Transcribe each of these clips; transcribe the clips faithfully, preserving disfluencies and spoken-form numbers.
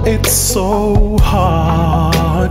It's so hard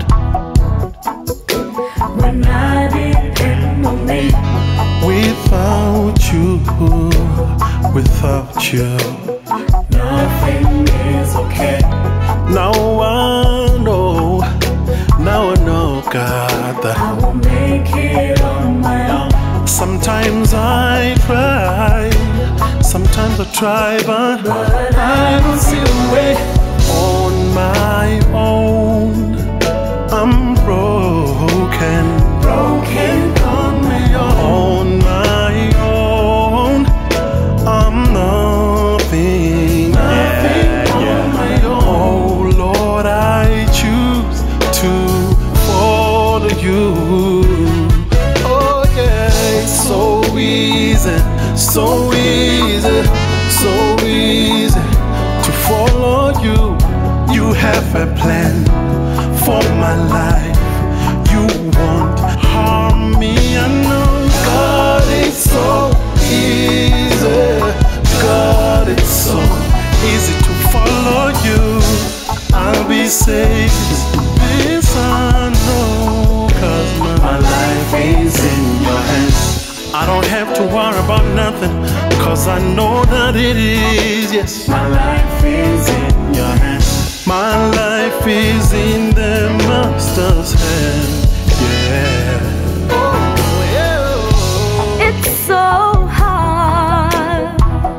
when I depend on me. Without you, without you, nothing is okay. Now I know, now I know, God, that I will make it on my own. Sometimes I try, sometimes I try, but, but I don't see a way. On my own, I'm broken, broken on my on own. my own, I'm nothing, nothing yeah, on yeah. my own. Oh Lord, I choose to follow you. Oh yeah, it's so easy, so easy, so easy to follow you. You have a plan for my life. You won't harm me. I know, God, it's so easy. God, it's so easy to follow you. I'll be safe. This I know, 'cause my, my life is in your hands. I don't have to worry about nothing, 'cause I know that it is, yes. My life is in your hands. My life is in the Master's hand, yeah. Oh, yeah. It's so hard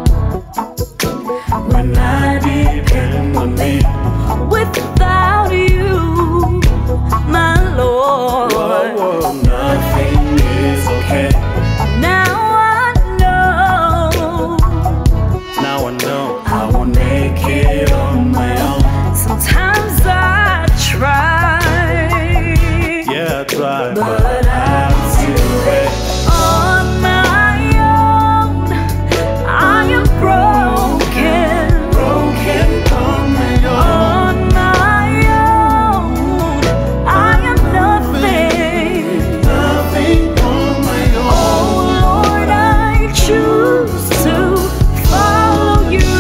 when I depend on me. without you, my Lord. Whoa, whoa. Nothing is okay. Now I know, Now I know I will make it on my own. sometimes I try, yeah, I try, but but I'm still ready. on my own, I am broken, Broken on my own. on my own, I am nothing. Nothing on my Oh own. Lord, I choose to follow you.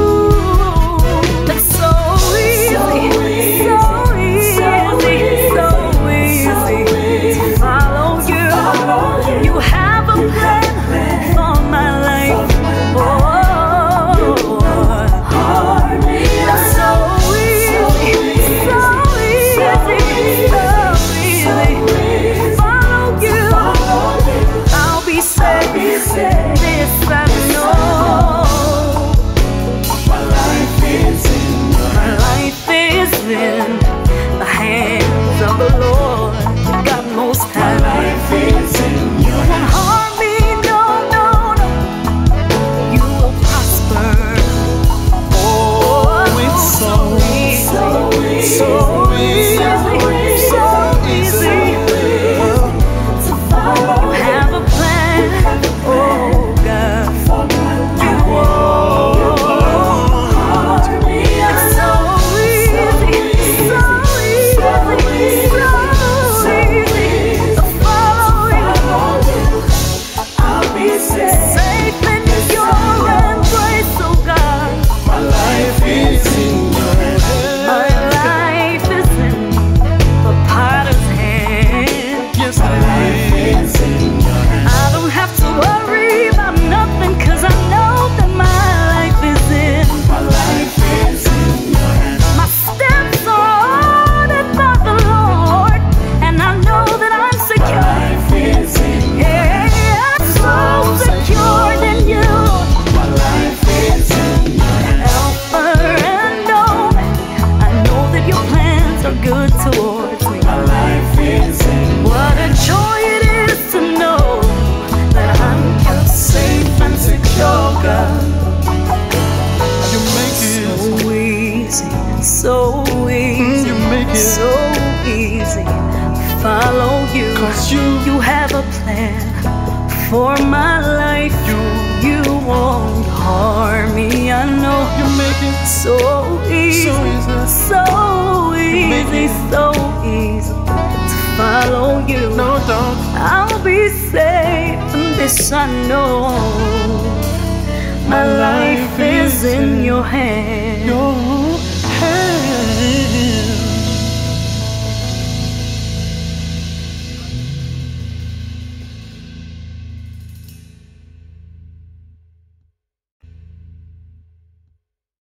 It's so easy, so easy, so easy to follow you. You have a plan for my life. Oh, it's so easy, so easy, so easy. Follow you. I'll be safe. This I know. My life is in your My hands. life is in the hands of the Lord, God Most My High. life is in your Won't hands. harm me, no, no, no. You will prosper. oh, it's so easy, so easy, so easy, so easy to follow. You have a plan, oh God. for my life. You want me. It's so easy, so easy, so easy to follow you. I'll be safe. Safe in your embrace, oh God. my life is in your My hands. life is in the potter's hand. Yes, my life It's in your hands. I don't have to worry about nothing, 'cause I know that my life is in. My life is in your hands. My steps are ordered by the Lord, and I know that I'm secure. Life is in Yeah, I'm so secured in you. my life is in your hands. Alpha and Omega, I know that your plans are good towards me. My life is in What a joy it is to know that I'm kept safe and secure, God. You make it, So easy, so easy, you make it. so easy. Follow you. 'Cause you, You have a plan for my life. you, You won't harm me, I know. you make it So easy, so easy. so make easy, it. so easy to follow you. No doubt, I'll be safe, and this I know. My life is in your hands. your